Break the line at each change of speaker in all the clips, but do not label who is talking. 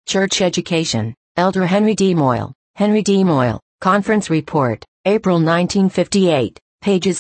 Church Education, Elder Henry D. Moyle. Henry D. Moyle, Conference Report, April 1958, pages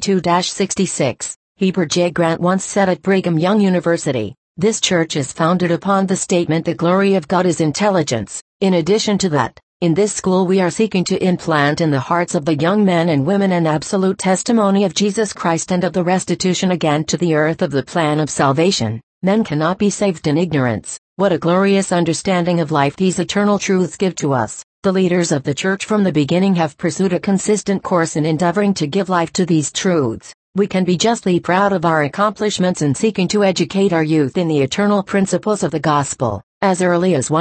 62-66. Heber J. Grant once said at Brigham Young University, "This church is founded upon the statement the glory of God is intelligence. In addition to that, in this school we are seeking to implant in the hearts of the young men and women an absolute testimony of Jesus Christ and of the restitution again to the earth of the plan of salvation. Men cannot be saved in ignorance. What a glorious understanding of life these eternal truths give to us. The leaders of the church from the beginning have pursued a consistent course in endeavoring to give life to these truths. We can be justly proud of our accomplishments in seeking to educate our youth in the eternal principles of the gospel. As early as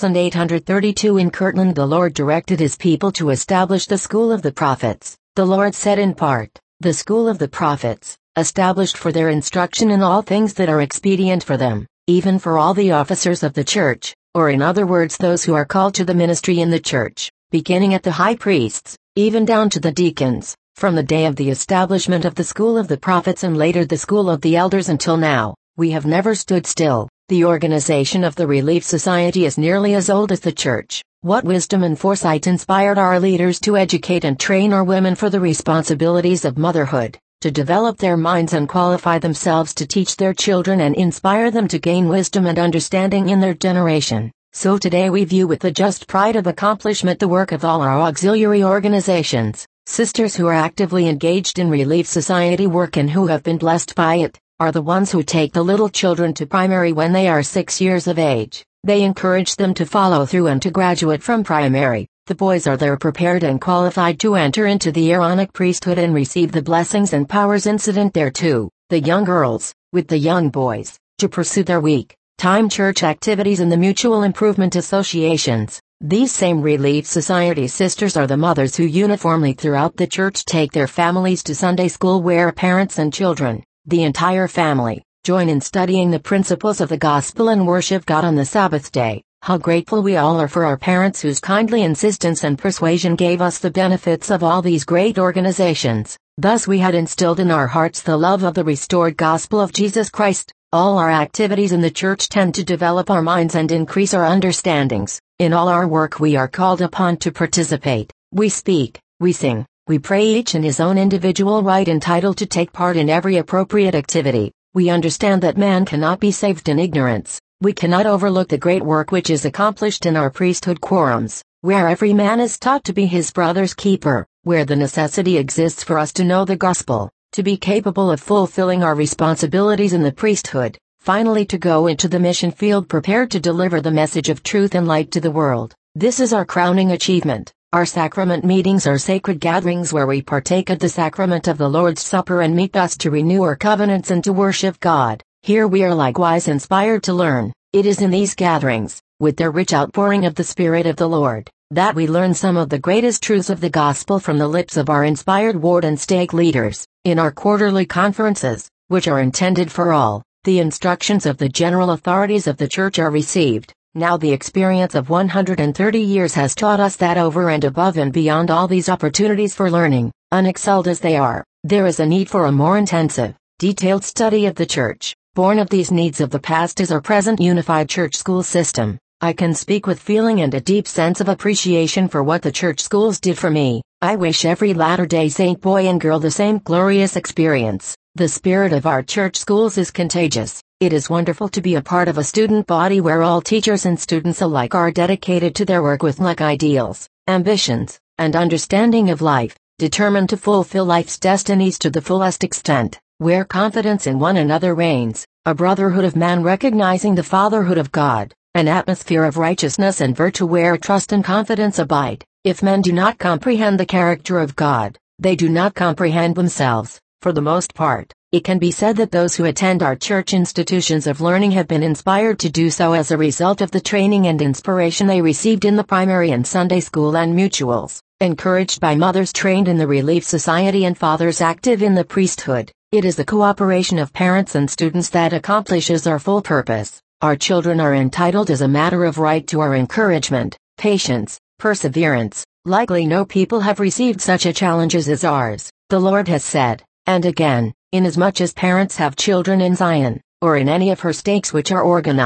1832 in Kirtland the Lord directed his people to establish the School of the Prophets. The Lord said in part, "The School of the Prophets, established for their instruction in all things that are expedient for them, even for all the officers of the church," or in other words those who are called to the ministry in the church, beginning at the high priests, even down to the deacons, from the day of the establishment of the School of the Prophets and later the School of the Elders until now, we have never stood still. The organization of the Relief Society is nearly as old as the church. What wisdom and foresight inspired our leaders to educate and train our women for the responsibilities of motherhood, to develop their minds and qualify themselves to teach their children and inspire them to gain wisdom and understanding in their generation. So today we view with the just pride of accomplishment the work of all our auxiliary organizations. Sisters who are actively engaged in Relief Society work and who have been blessed by it, are the ones who take the little children to primary when they are 6 years of age. They encourage them to follow through and to graduate from primary. The boys are there prepared and qualified to enter into the Aaronic priesthood and receive the blessings and powers incident thereto. The young girls, with the young boys, to pursue their week-time church activities in the mutual improvement associations. These same Relief Society sisters are the mothers who uniformly throughout the church take their families to Sunday school where parents and children, the entire family, join in studying the principles of the gospel and worship God on the Sabbath day. How grateful we all are for our parents whose kindly insistence and persuasion gave us the benefits of all these great organizations. Thus we had instilled in our hearts the love of the restored gospel of Jesus Christ. All our activities in the church tend to develop our minds and increase our understandings. In all our work we are called upon to participate. We speak, we sing, we pray, each in his own individual right entitled to take part in every appropriate activity. We understand that man cannot be saved in ignorance. We cannot overlook the great work which is accomplished in our priesthood quorums, where every man is taught to be his brother's keeper, where the necessity exists for us to know the gospel, to be capable of fulfilling our responsibilities in the priesthood, finally to go into the mission field prepared to deliver the message of truth and light to the world. This is our crowning achievement. Our sacrament meetings are sacred gatherings where we partake of the sacrament of the Lord's Supper and meet thus to renew our covenants and to worship God. Here we are likewise inspired to learn. It is in these gatherings, with their rich outpouring of the Spirit of the Lord, that we learn some of the greatest truths of the gospel from the lips of our inspired ward and stake leaders. In our quarterly conferences, which are intended for all, the instructions of the general authorities of the church are received. Now the experience of 130 years has taught us that over and above and beyond all these opportunities for learning, unexcelled as they are, there is a need for a more intensive, detailed study of the church. Born of these needs of the past is our present unified church school system. I can speak with feeling and a deep sense of appreciation for what the church schools did for me. I wish every Latter-day Saint boy and girl the same glorious experience. The spirit of our church schools is contagious. It is wonderful to be a part of a student body where all teachers and students alike are dedicated to their work with like ideals, ambitions, and understanding of life, determined to fulfill life's destinies to the fullest extent, where confidence in one another reigns, a brotherhood of man recognizing the fatherhood of God, an atmosphere of righteousness and virtue where trust and confidence abide. If men do not comprehend the character of God, they do not comprehend themselves. For the most part, it can be said that those who attend our church institutions of learning have been inspired to do so as a result of the training and inspiration they received in the primary and Sunday school and mutuals, encouraged by mothers trained in the Relief Society and fathers active in the priesthood. It is the cooperation of parents and students that accomplishes our full purpose. Our children are entitled as a matter of right to our encouragement, patience, perseverance. Likely no people have received such a challenges as ours. The Lord has said, and again, inasmuch as parents have children in Zion, or in any of her stakes which are organized,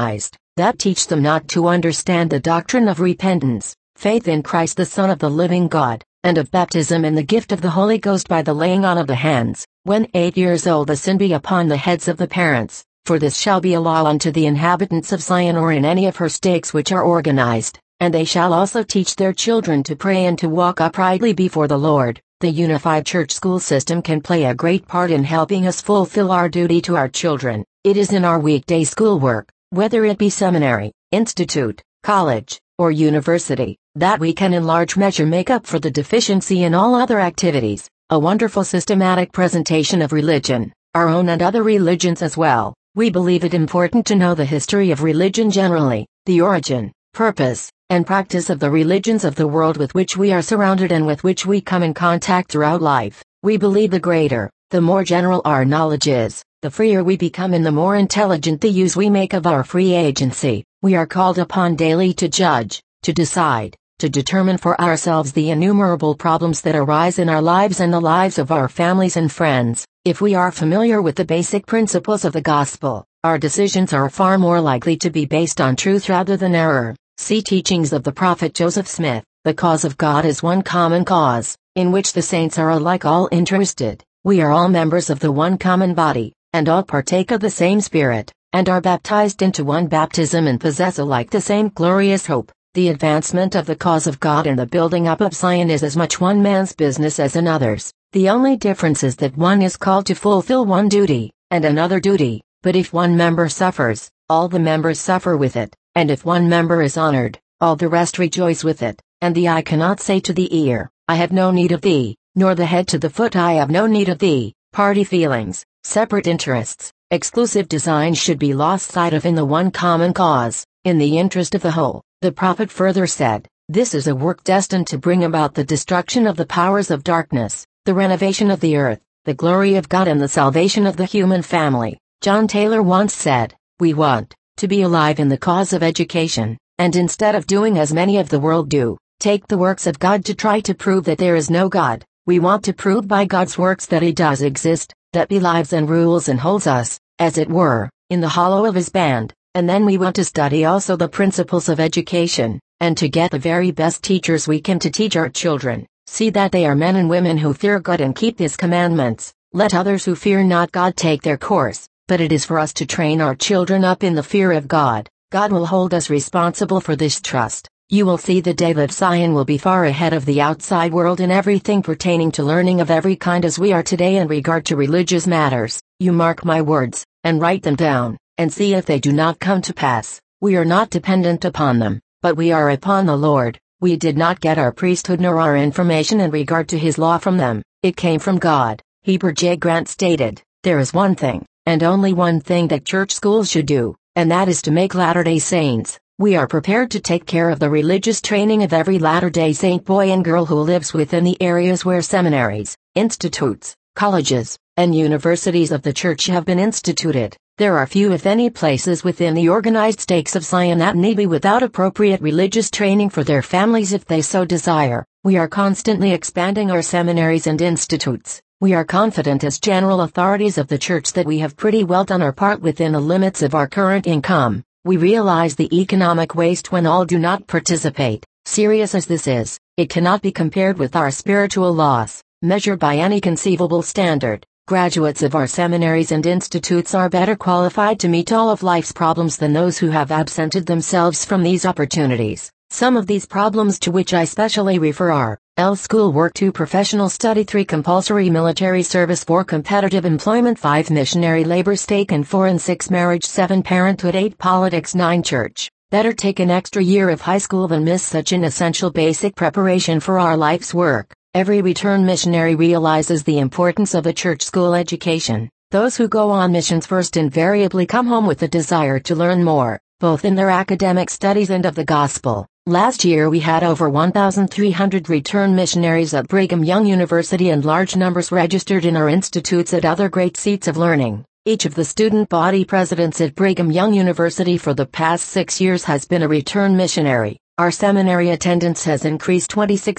that teach them not to understand the doctrine of repentance, faith in Christ the Son of the living God, and of baptism in the gift of the Holy Ghost by the laying on of the hands, when 8 years old the sin be upon the heads of the parents, for this shall be a law unto the inhabitants of Zion or in any of her stakes which are organized, and they shall also teach their children to pray and to walk uprightly before the Lord. The unified church school system can play a great part in helping us fulfill our duty to our children. It is in our weekday schoolwork, whether it be seminary, institute, college, or university, that we can in large measure make up for the deficiency in all other activities. A wonderful systematic presentation of religion, our own and other religions as well. We believe it important to know the history of religion generally, the origin, purpose, and practice of the religions of the world with which we are surrounded and with which we come in contact throughout life. We believe the greater, the more general our knowledge is, the freer we become and the more intelligent the use we make of our free agency. We are called upon daily to judge, to decide, to determine for ourselves the innumerable problems that arise in our lives and the lives of our families and friends. If we are familiar with the basic principles of the gospel, our decisions are far more likely to be based on truth rather than error. See teachings of the prophet Joseph Smith. The cause of God is one common cause, in which the saints are alike all interested. We are all members of the one common body, and all partake of the same Spirit, and are baptized into one baptism and possess alike the same glorious hope. The advancement of the cause of God and the building up of Zion is as much one man's business as another's. The only difference is that one is called to fulfill one duty, and another duty. But if one member suffers, all the members suffer with it. And if one member is honored, all the rest rejoice with it. And the eye cannot say to the ear, I have no need of thee, nor the head to the foot, I have no need of thee. Party feelings, separate interests, exclusive designs should be lost sight of in the one common cause, in the interest of the whole. The prophet further said, this is a work destined to bring about the destruction of the powers of darkness, the renovation of the earth, the glory of God and the salvation of the human family. John Taylor once said, we want to be alive in the cause of education, and instead of doing as many of the world do, take the works of God to try to prove that there is no God. We want to prove by God's works that He does exist, that He lives and rules and holds us, as it were, in the hollow of His band, and then we want to study also the principles of education, and to get the very best teachers we can to teach our children. See that they are men and women who fear God and keep His commandments. Let others who fear not God take their course. But it is for us to train our children up in the fear of God. God will hold us responsible for this trust. You will see the day that Zion will be far ahead of the outside world in everything pertaining to learning of every kind as we are today in regard to religious matters. You mark my words, and write them down, and see if they do not come to pass. We are not dependent upon them, but we are upon the Lord. We did not get our priesthood nor our information in regard to His law from them. It came from God. Heber J. Grant stated, there is one thing, and only one thing that church schools should do, and that is to make Latter-day Saints. We are prepared to take care of the religious training of every Latter-day Saint boy and girl who lives within the areas where seminaries, institutes, colleges, and universities of the church have been instituted. There are few if any places within the organized stakes of Zion that need be without appropriate religious training for their families if they so desire. We are constantly expanding our seminaries and institutes. We are confident as general authorities of the church that we have pretty well done our part within the limits of our current income. We realize the economic waste when all do not participate. Serious as this is, it cannot be compared with our spiritual loss, measured by any conceivable standard. Graduates of our seminaries and institutes are better qualified to meet all of life's problems than those who have absented themselves from these opportunities. Some of these problems to which I specially refer are: L. Schoolwork, 2. Professional study, 3. Compulsory military service, 4. Competitive employment, 5. Missionary labor, stake and 4 and 6. Marriage, 7. Parenthood, 8. Politics, 9. Church. Better take an extra year of high school than miss such an essential basic preparation for our life's work. Every return missionary realizes the importance of a church school education. Those who go on missions first invariably come home with a desire to learn more, both in their academic studies and of the gospel. Last year we had over 1,300 return missionaries at Brigham Young University and large numbers registered in our institutes at other great seats of learning. Each of the student body presidents at Brigham Young University for the past 6 years has been a return missionary. Our seminary attendance has increased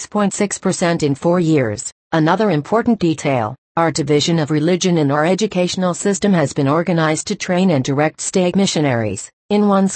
26.6% in 4 years. Another important detail, our division of religion in our educational system has been organized to train and direct stake missionaries. In one school,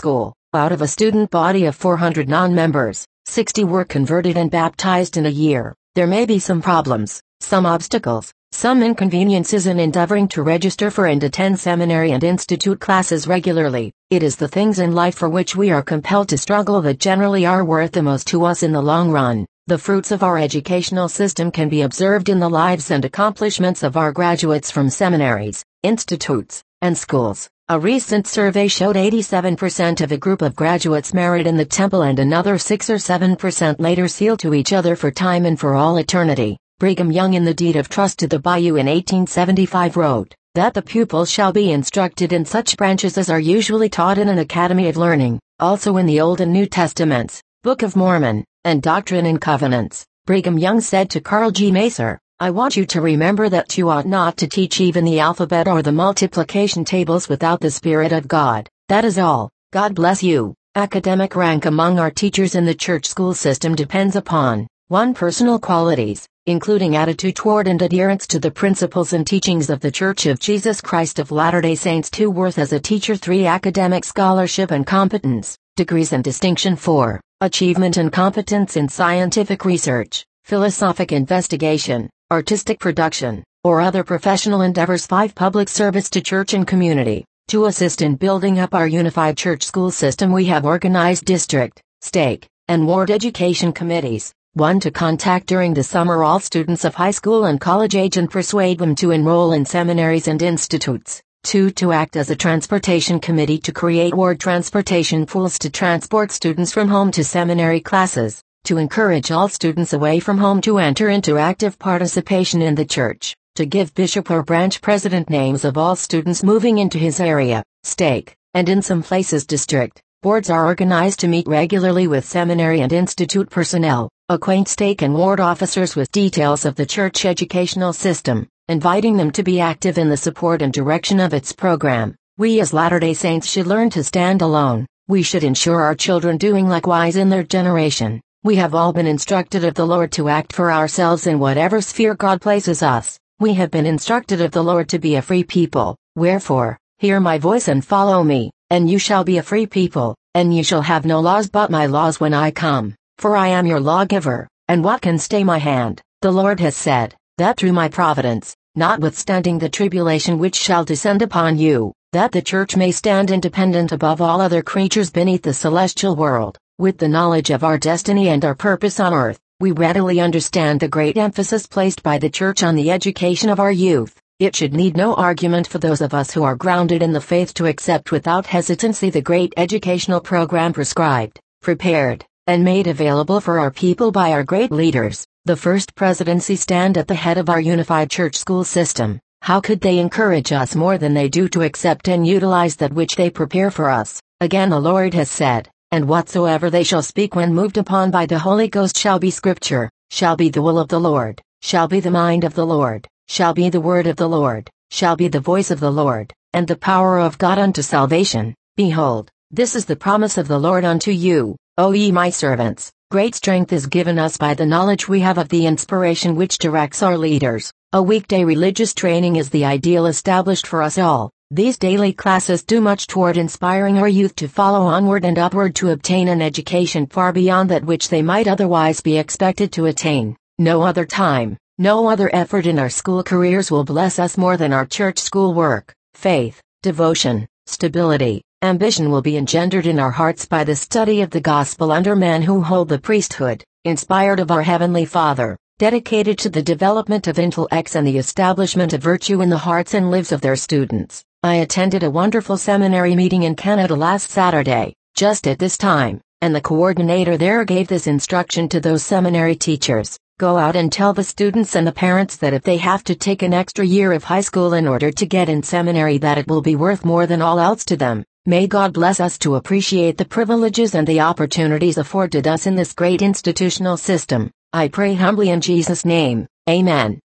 Out of a student body of 400 non-members, 60 were converted and baptized in a year. There may be some problems, some obstacles, some inconveniences in endeavoring to register for and attend seminary and institute classes regularly. It is the things in life for which we are compelled to struggle that generally are worth the most to us in the long run. The fruits of our educational system can be observed in the lives and accomplishments of our graduates from seminaries, institutes, and schools. A recent survey showed 87% of a group of graduates married in the temple and another 6 or 7% later sealed to each other for time and for all eternity. Brigham Young in the Deed of Trust to the Bayou in 1875 wrote, that the pupils shall be instructed in such branches as are usually taught in an academy of learning, also in the Old and New Testaments, Book of Mormon, and Doctrine and Covenants. Brigham Young said to Carl G. Macer, I want you to remember that you ought not to teach even the alphabet or the multiplication tables without the Spirit of God. That is all. God bless you. Academic rank among our teachers in the church school system depends upon 1. Personal qualities, including attitude toward and adherence to the principles and teachings of the Church of Jesus Christ of Latter-day Saints. 2. Worth as a teacher. 3. Academic scholarship and competence, degrees and distinction. 4. Achievement and competence in scientific research, philosophic investigation, artistic production, or other professional endeavors. 5. Public service to church and community. To assist in building up our unified church school system, we have organized district, stake, and ward education committees. 1. To contact during the summer all students of high school and college age and persuade them to enroll in seminaries and institutes. 2. To act as a transportation committee to create ward transportation pools to transport students from home to seminary classes. To encourage all students away from home to enter into active participation in the church. To give bishop or branch president names of all students moving into his area, stake, and in some places district. Boards are organized to meet regularly with seminary and institute personnel, acquaint stake and ward officers with details of the church educational system, inviting them to be active in the support and direction of its program. We as Latter-day Saints should learn to stand alone. We should ensure our children doing likewise in their generation. We have all been instructed of the Lord to act for ourselves in whatever sphere God places us. We have been instructed of the Lord to be a free people. Wherefore, hear my voice and follow me, and you shall be a free people, and you shall have no laws but my laws when I come. For I am your lawgiver, and what can stay my hand? The Lord has said, that through my providence, notwithstanding the tribulation which shall descend upon you, that the church may stand independent above all other creatures beneath the celestial world. With the knowledge of our destiny and our purpose on earth, we readily understand the great emphasis placed by the church on the education of our youth. It should need no argument for those of us who are grounded in the faith to accept without hesitancy the great educational program prescribed, prepared, and made available for our people by our great leaders. The First Presidency stand at the head of our unified church school system. How could they encourage us more than they do to accept and utilize that which they prepare for us? Again the Lord has said, and whatsoever they shall speak when moved upon by the Holy Ghost shall be Scripture, shall be the will of the Lord, shall be the mind of the Lord, shall be the word of the Lord, shall be the voice of the Lord, and the power of God unto salvation. Behold, this is the promise of the Lord unto you, O ye my servants. Great strength is given us by the knowledge we have of the inspiration which directs our leaders. A weekday religious training is the ideal established for us all. These daily classes do much toward inspiring our youth to follow onward and upward to obtain an education far beyond that which they might otherwise be expected to attain. No other time, no other effort in our school careers will bless us more than our church school work. Faith, devotion, stability, ambition will be engendered in our hearts by the study of the gospel under men who hold the priesthood, inspired of our Heavenly Father, dedicated to the development of intellects and the establishment of virtue in the hearts and lives of their students. I attended a wonderful seminary meeting in Canada last Saturday, just at this time, and the coordinator there gave this instruction to those seminary teachers. Go out and tell the students and the parents that if they have to take an extra year of high school in order to get in seminary, that it will be worth more than all else to them. May God bless us to appreciate the privileges and the opportunities afforded us in this great institutional system. I pray humbly in Jesus' name. Amen.